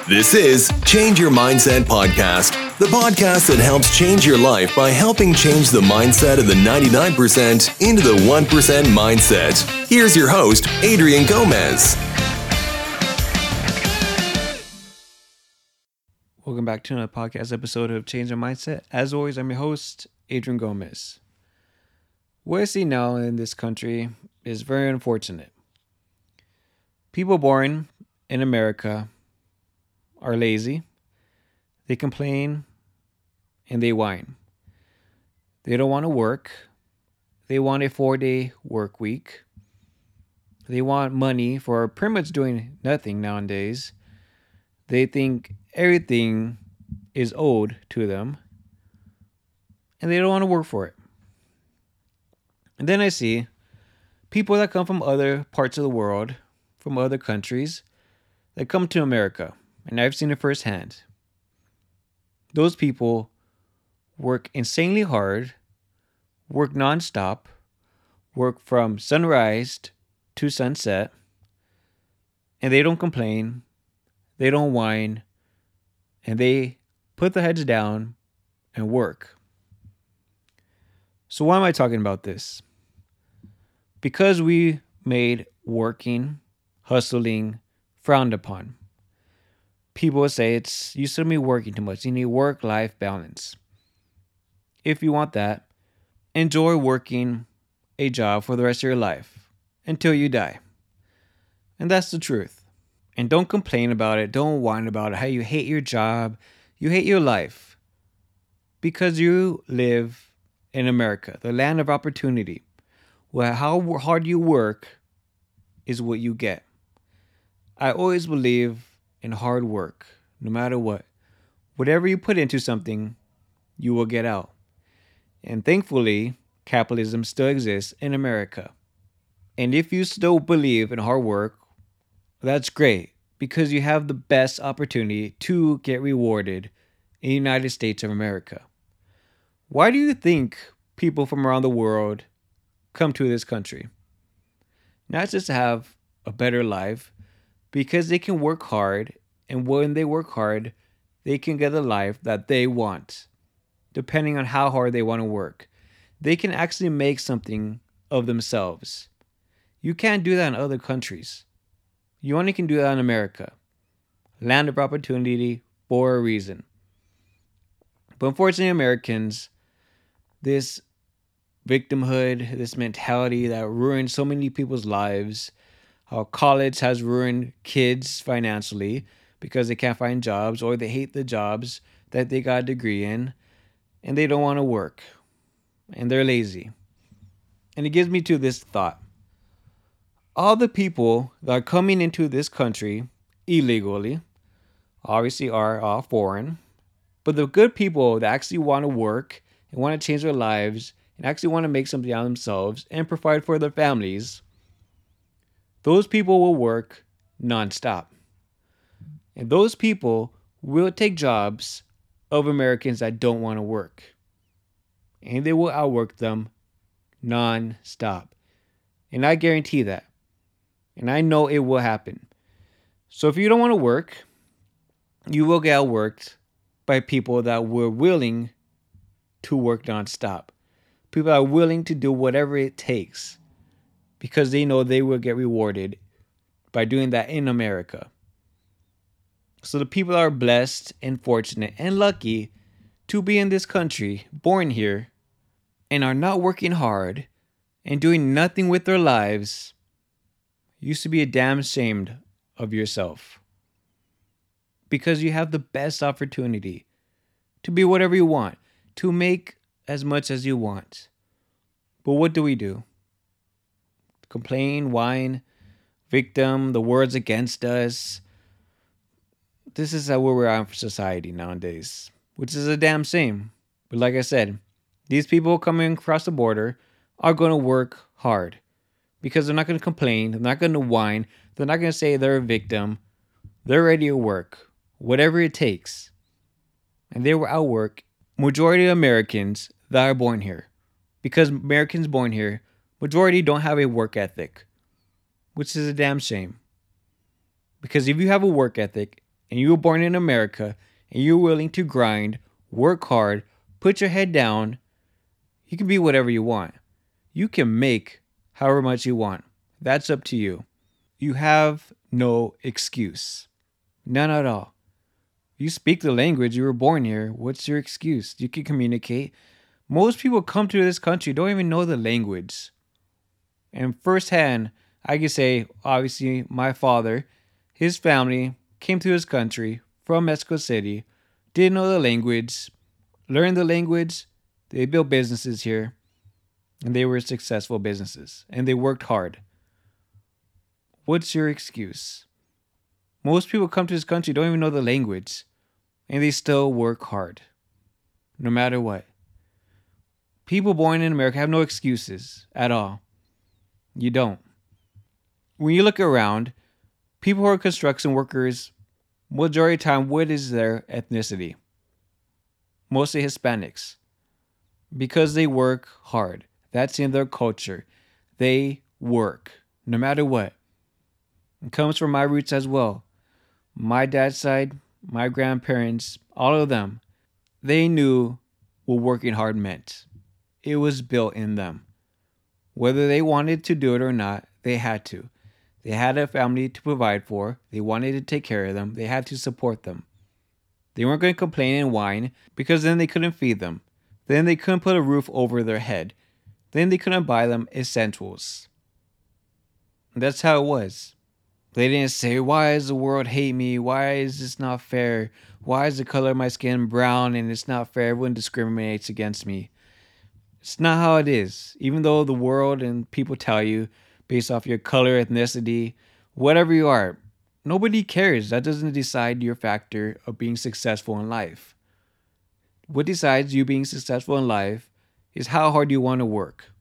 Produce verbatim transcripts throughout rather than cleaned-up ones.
This is Change Your Mindset Podcast, the podcast that helps change your life by helping change the mindset of the ninety-nine percent into the one percent mindset. Here's your host, Adrian Gomez. Welcome back to another podcast episode of Change Your Mindset. As always, I'm your host, Adrian Gomez. What I see now in this country is very unfortunate. People born in America are lazy, they complain, and they whine. They don't want to work. They want a four-day work week. They want money for pretty much doing nothing nowadays. They think everything is owed to them, and they don't want to work for it. And then I see people that come from other parts of the world, from other countries, that come to America. And I've seen it firsthand. Those people work insanely hard, work nonstop, work from sunrise to sunset, and they don't complain, they don't whine, and they put their heads down and work. So why am I talking about this? Because we made working, hustling, frowned upon. People say it's you shouldn't be working too much. You need work-life balance. If you want that, enjoy working a job for the rest of your life until you die. And that's the truth. And don't complain about it. Don't whine about it. How you hate your job. You hate your life. Because you live in America, the land of opportunity, where how hard you work is what you get. I always believe in hard work, no matter what. Whatever you put into something, you will get out. And thankfully, capitalism still exists in America. And if you still believe in hard work, that's great, because you have the best opportunity to get rewarded in the United States of America. Why do you think people from around the world come to this country? Not just to have a better life, because they can work hard, and when they work hard, they can get the life that they want, depending on how hard they want to work. They can actually make something of themselves. You can't do that in other countries. You only can do that in America. Land of opportunity for a reason. But unfortunately, Americans, this victimhood, this mentality that ruined so many people's lives, how college has ruined kids financially because they can't find jobs, or they hate the jobs that they got a degree in, and they don't want to work, and they're lazy. And it gives me to this thought. All the people that are coming into this country illegally obviously are all foreign, but the good people that actually want to work and want to change their lives and actually want to make something out of themselves and provide for their families, those people will work nonstop. And those people will take jobs of Americans that don't want to work. And they will outwork them nonstop. And I guarantee that. And I know it will happen. So if you don't want to work, you will get outworked by people that were willing to work nonstop. People that are willing to do whatever it takes, because they know they will get rewarded by doing that in America. So the people that are blessed and fortunate and lucky to be in this country, born here, and are not working hard and doing nothing with their lives, you should be damn ashamed of yourself. Because you have the best opportunity to be whatever you want, to make as much as you want. But what do we do? Complain, whine, victim, the words against us. This is how we're at for society nowadays, which is a damn shame. But like I said, these people coming across the border are going to work hard, because they're not going to complain. They're not going to whine. They're not going to say they're a victim. They're ready to work, whatever it takes. And they will outwork majority of Americans that are born here. Because Americans born here, majority don't have a work ethic, which is a damn shame. Because if you have a work ethic and you were born in America and you're willing to grind, work hard, put your head down, you can be whatever you want. You can make however much you want. That's up to you. You have no excuse. None at all. You speak the language, you were born here. What's your excuse? You can communicate. Most people come to this country don't even know the language. And firsthand, I can say, obviously, my father, his family came to this country from Mexico City, didn't know the language, learned the language, they built businesses here, and they were successful businesses, and they worked hard. What's your excuse? Most people come to this country, don't even know the language, and they still work hard, no matter what. People born in America have no excuses at all. You don't. When you look around, people who are construction workers, majority of the time, what is their ethnicity? Mostly Hispanics. Because they work hard. That's in their culture. They work, no matter what. It comes from my roots as well. My dad's side, my grandparents, all of them, they knew what working hard meant. It was built in them. Whether they wanted to do it or not, they had to. They had a family to provide for. They wanted to take care of them. They had to support them. They weren't going to complain and whine because then they couldn't feed them. Then they couldn't put a roof over their head. Then they couldn't buy them essentials. And that's how it was. They didn't say, why does the world hate me? Why is this not fair? Why is the color of my skin brown and it's not fair? Everyone discriminates against me. It's not how it is. Even though the world and people tell you based off your color, ethnicity, whatever you are, nobody cares. That doesn't decide your factor of being successful in life. What decides you being successful in life is how hard you want to work.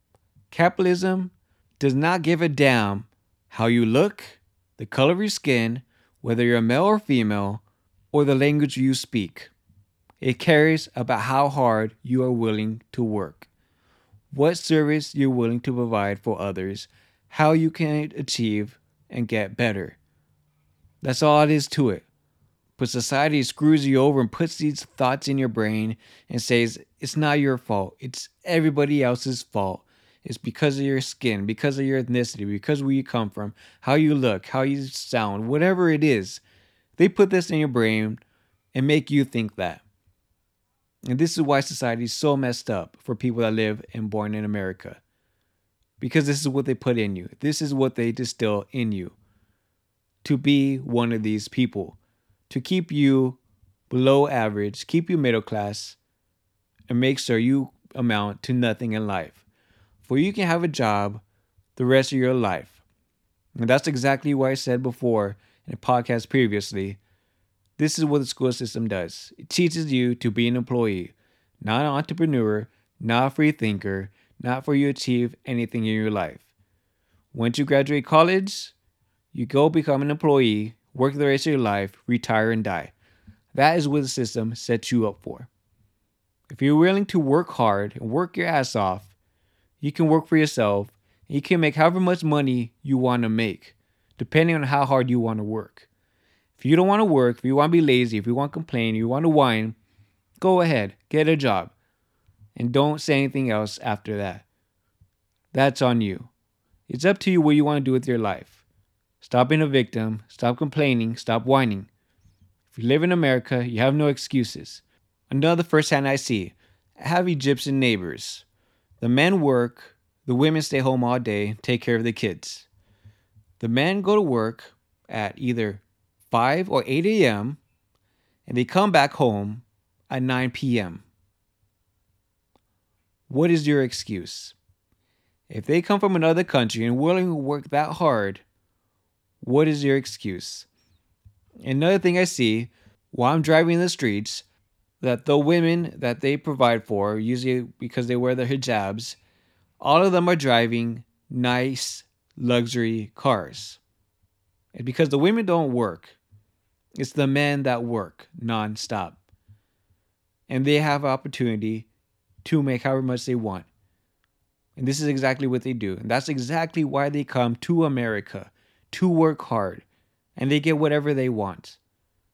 Capitalism does not give a damn how you look, the color of your skin, whether you're a male or female, or the language you speak. It cares about how hard you are willing to work, what service you're willing to provide for others, how you can achieve and get better. That's all it is to it. But society screws you over and puts these thoughts in your brain and says, it's not your fault. It's everybody else's fault. It's because of your skin, because of your ethnicity, because of where you come from, how you look, how you sound, whatever it is. They put this in your brain and make you think that. And this is why society is so messed up for people that live and born in America. Because this is what they put in you. This is what they distill in you. To be one of these people. To keep you below average, keep you middle class, and make sure you amount to nothing in life. For you can have a job the rest of your life. And that's exactly what I said before in a podcast previously. This is what the school system does. It teaches you to be an employee, not an entrepreneur, not a free thinker, not for you to achieve anything in your life. Once you graduate college, you go become an employee, work the rest of your life, retire and die. That is what the system sets you up for. If you're willing to work hard and work your ass off, you can work for yourself and you can make however much money you want to make, depending on how hard you want to work. If you don't want to work, if you want to be lazy, if you want to complain, if you want to whine, go ahead, get a job. And don't say anything else after that. That's on you. It's up to you what you want to do with your life. Stop being a victim. Stop complaining. Stop whining. If you live in America, you have no excuses. Another firsthand I see. I have Egyptian neighbors. The men work. The women stay home all day, take care of the kids. The men go to work at either five or eight a.m. and they come back home at nine p.m. What is your excuse? If they come from another country and willing to work that hard, what is your excuse? Another thing I see while I'm driving in the streets, that the women that they provide for, usually because they wear their hijabs, all of them are driving nice luxury cars. And because the women don't work, it's the men that work nonstop. And they have opportunity to make however much they want. And this is exactly what they do. And that's exactly why they come to America, to work hard. And they get whatever they want.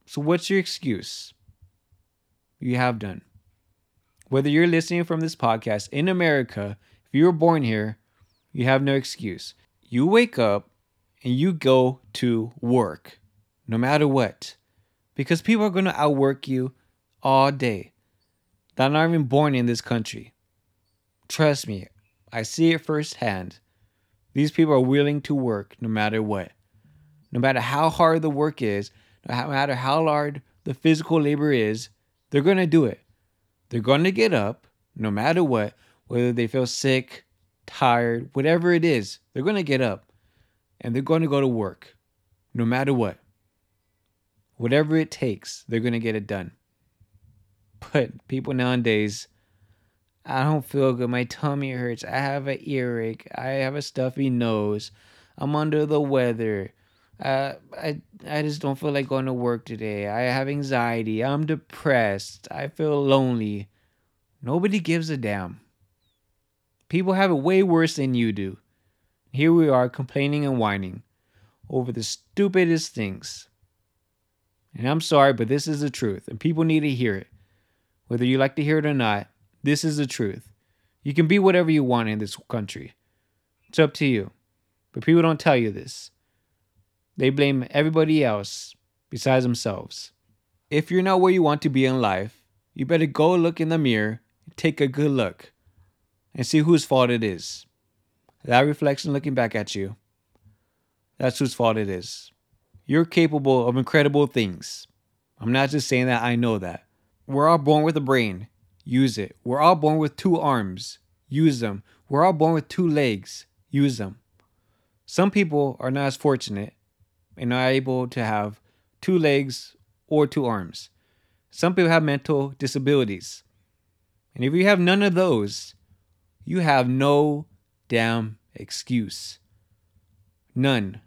So what's your excuse? You have done. Whether you're listening from this podcast in America, if you were born here, you have no excuse. You wake up and you go to work, no matter what. Because people are going to outwork you all day. They're not even born in this country. Trust me, I see it firsthand. These people are willing to work no matter what. No matter how hard the work is, no matter how hard the physical labor is, they're going to do it. They're going to get up no matter what, whether they feel sick, tired, whatever it is, they're going to get up and they're going to go to work no matter what. Whatever it takes, they're going to get it done. But people nowadays, I don't feel good. My tummy hurts. I have an earache. I have a stuffy nose. I'm under the weather. Uh, I I just don't feel like going to work today. I have anxiety. I'm depressed. I feel lonely. Nobody gives a damn. People have it way worse than you do. Here we are complaining and whining over the stupidest things. And I'm sorry, but this is the truth. And people need to hear it. Whether you like to hear it or not, this is the truth. You can be whatever you want in this country. It's up to you. But people don't tell you this. They blame everybody else besides themselves. If you're not where you want to be in life, you better go look in the mirror, take a good look, and see whose fault it is. That reflection looking back at you, that's whose fault it is. You're capable of incredible things. I'm not just saying that, I know that. We're all born with a brain. Use it. We're all born with two arms. Use them. We're all born with two legs. Use them. Some people are not as fortunate and are able to have two legs or two arms. Some people have mental disabilities. And if you have none of those, you have no damn excuse. None.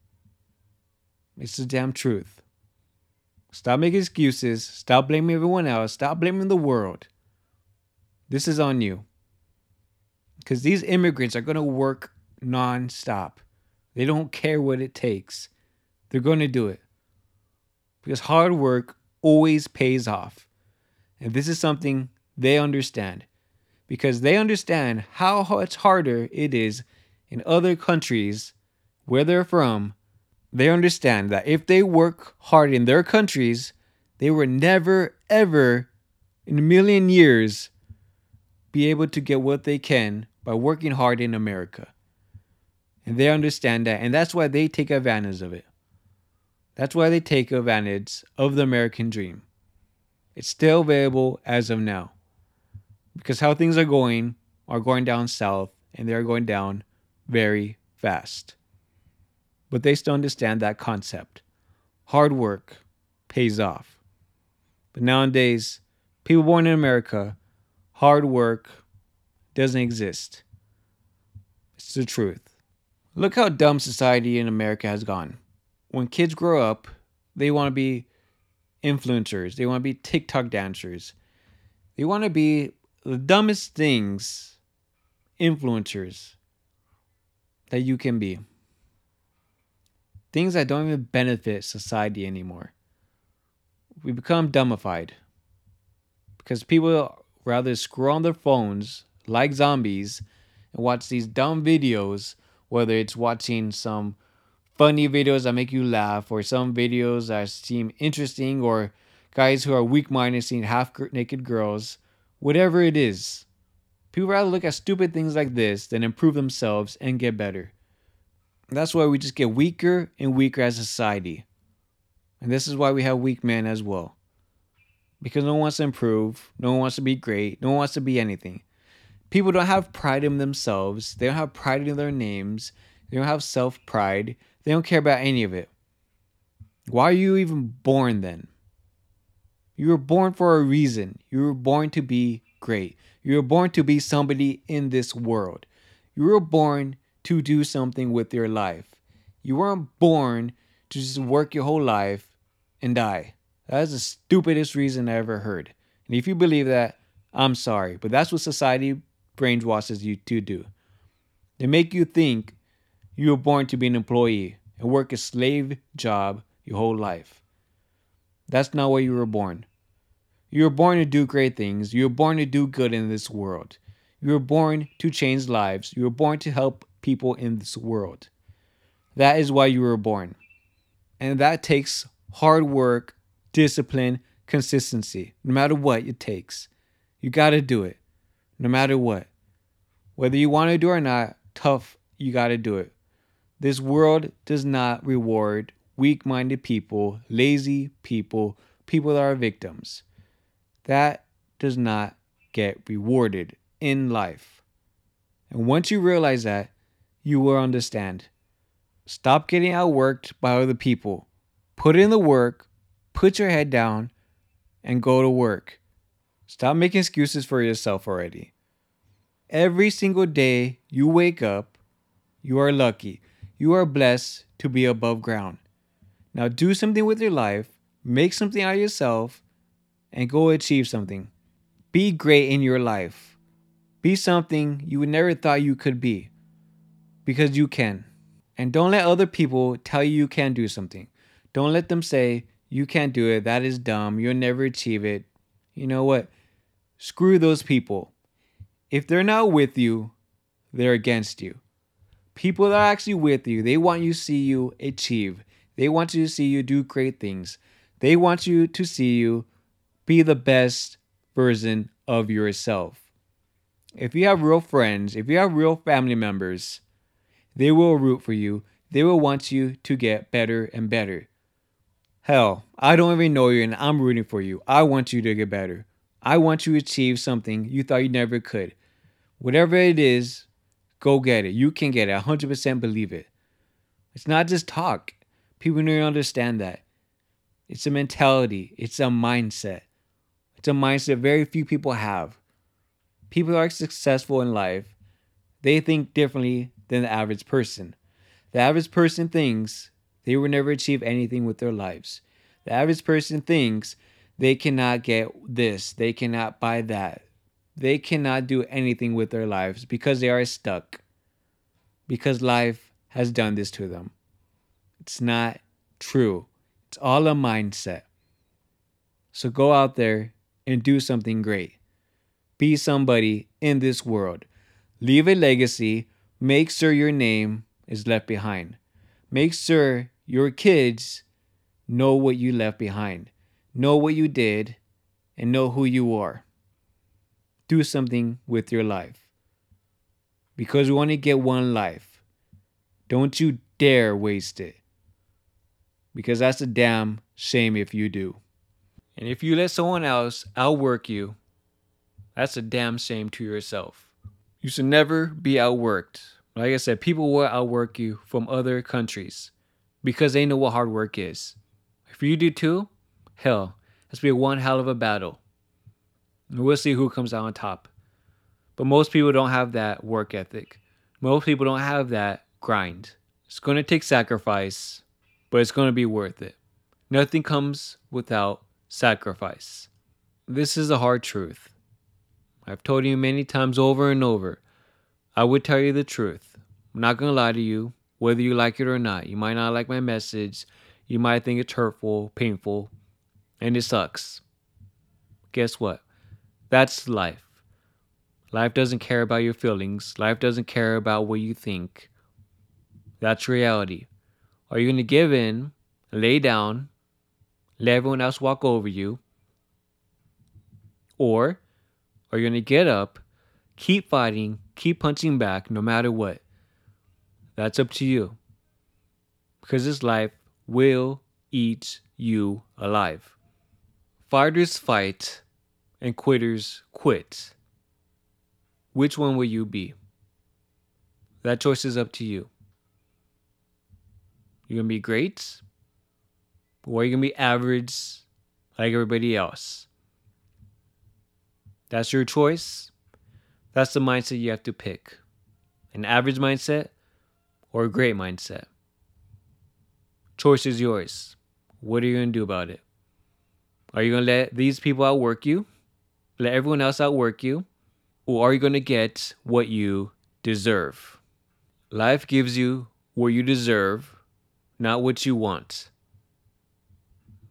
It's the damn truth. Stop making excuses. Stop blaming everyone else. Stop blaming the world. This is on you. Because these immigrants are going to work non-stop. They don't care what it takes. They're going to do it. Because hard work always pays off. And this is something they understand. Because they understand how much harder it is in other countries where they're from. They understand that if they work hard in their countries, they will never, ever, in a million years, be able to get what they can by working hard in America. And they understand that. And that's why they take advantage of it. That's why they take advantage of the American dream. It's still available as of now. Because how things are going are going down south, and they're going down very fast. But they still understand that concept. Hard work pays off. But nowadays, people born in America, hard work doesn't exist. It's the truth. Look how dumb society in America has gone. When kids grow up, they want to be influencers. They want to be TikTok dancers. They want to be the dumbest things, influencers, that you can be. Things that don't even benefit society anymore. We become dumbified. Because people rather scroll on their phones like zombies and watch these dumb videos, whether it's watching some funny videos that make you laugh, or some videos that seem interesting, or guys who are weak-minded seeing half-naked girls, whatever it is. People rather look at stupid things like this than improve themselves and get better. And that's why we just get weaker and weaker as a society. And this is why we have weak men as well. Because no one wants to improve, no one wants to be great, no one wants to be anything. People don't have pride in themselves, they don't have pride in their names, they don't have self-pride, they don't care about any of it. Why are you even born then? You were born for a reason. You were born to be great. You were born to be somebody in this world. You were born to do something with your life. You weren't born to just work your whole life and die. That is the stupidest reason I ever heard. And if you believe that, I'm sorry. But that's what society brainwashes you to do. They make you think you were born to be an employee and work a slave job your whole life. That's not why you were born. You were born to do great things. You were born to do good in this world. You were born to change lives. You were born to help people in this world. That is why you were born. And that takes hard work, discipline, consistency. No matter what it takes. You got to do it. No matter what. Whether you want to do it or not, tough, you got to do it. This world does not reward weak-minded people, lazy people, people that are victims. That does not get rewarded in life. And once you realize that, you will understand. Stop getting outworked by other people. Put in the work, put your head down, and go to work. Stop making excuses for yourself already. Every single day you wake up, you are lucky. You are blessed to be above ground. Now do something with your life, make something out of yourself, and go achieve something. Be great in your life. Be something you would never thought you could be. Because you can. And don't let other people tell you you can't do something. Don't let them say, you can't do it, that is dumb, you'll never achieve it. You know what? Screw those people. If they're not with you, they're against you. People that are actually with you, they want you to see you achieve. They want you to see you do great things. They want you to see you be the best version of yourself. If you have real friends, if you have real family members, they will root for you. They will want you to get better and better. Hell, I don't even know you and I'm rooting for you. I want you to get better. I want you to achieve something you thought you never could. Whatever it is, go get it. You can get it. one hundred percent believe it. It's not just talk. People need to understand that. It's a mentality. It's a mindset. It's a mindset very few people have. People that are successful in life, they think differently than the average person. The average person thinks they will never achieve anything with their lives. The average person thinks they cannot get this. They cannot buy that. They cannot do anything with their lives because they are stuck. Because life has done this to them. It's not true. It's all a mindset. So go out there and do something great. Be somebody in this world. Leave a legacy. Make sure your name is left behind. Make sure your kids know what you left behind. Know what you did and know who you are. Do something with your life. Because you only get one life. Don't you dare waste it. Because that's a damn shame if you do. And if you let someone else outwork you, that's a damn shame to yourself. You should never be outworked. Like I said, people will outwork you from other countries because they know what hard work is. If you do too, hell, that's be one hell of a battle. And we'll see who comes out on top. But most people don't have that work ethic. Most people don't have that grind. It's going to take sacrifice, but it's going to be worth it. Nothing comes without sacrifice. This is a hard truth. I've told you many times over and over. I would tell you the truth. I'm not going to lie to you, whether you like it or not. You might not like my message. You might think it's hurtful, painful, and it sucks. Guess what? That's life. Life doesn't care about your feelings. Life doesn't care about what you think. That's reality. Are you going to give in, lay down, let everyone else walk over you? Or are you going to get up, keep fighting, keep punching back no matter what? That's up to you. Because this life will eat you alive. Fighters fight and quitters quit. Which one will you be? That choice is up to you. You're going to be great, or you're going to be average like everybody else. That's your choice. That's the mindset you have to pick. An average mindset or a great mindset. Choice is yours. What are you going to do about it? Are you going to let these people outwork you? Let everyone else outwork you? Or are you going to get what you deserve? Life gives you what you deserve, not what you want.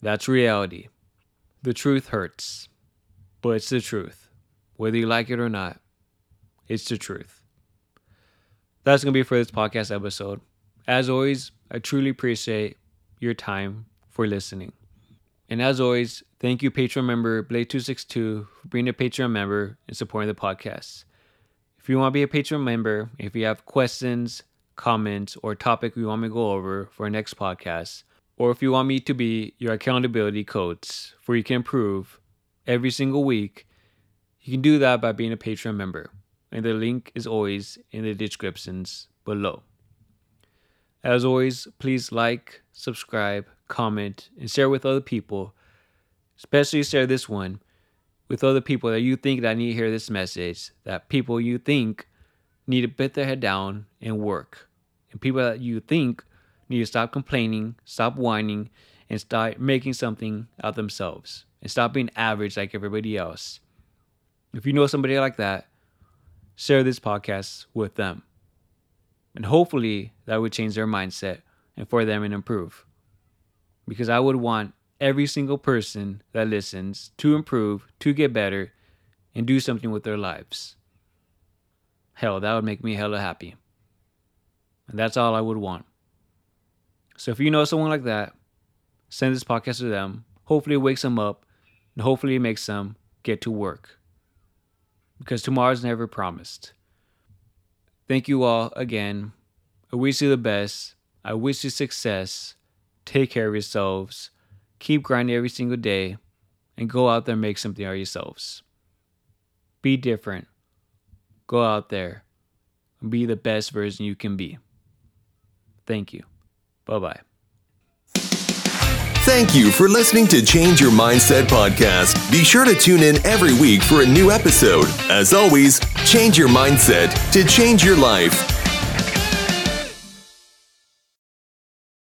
That's reality. The truth hurts, but it's the truth. Whether you like it or not, it's the truth. That's going to be for this podcast episode. As always, I truly appreciate your time for listening. And as always, thank you, Patreon member Blade two sixty-two, for being a Patreon member and supporting the podcast. If you want to be a Patreon member, if you have questions, comments, or topic you want me to go over for our next podcast, or if you want me to be your accountability coach for you can improve every single week, you can do that by being a Patreon member. And the link is always in the descriptions below. As always, please like, subscribe, comment, and share with other people. Especially share this one with other people that you think that need to hear this message. That people you think need to put their head down and work. And people that you think need to stop complaining, stop whining, and start making something out of themselves. And stop being average like everybody else. If you know somebody like that, share this podcast with them. And hopefully that would change their mindset and for them and improve. Because I would want every single person that listens to improve, to get better, and do something with their lives. Hell, that would make me hella happy. And that's all I would want. So if you know someone like that, send this podcast to them. Hopefully it wakes them up, and hopefully it makes them get to work. Because tomorrow's never promised. Thank you all again. I wish you the best. I wish you success. Take care of yourselves. Keep grinding every single day. And go out there and make something of yourselves. Be different. Go out there and be the best version you can be. Thank you. Bye-bye. Thank you for listening to Change Your Mindset podcast. Be sure to tune in every week for a new episode. As always, change your mindset to change your life.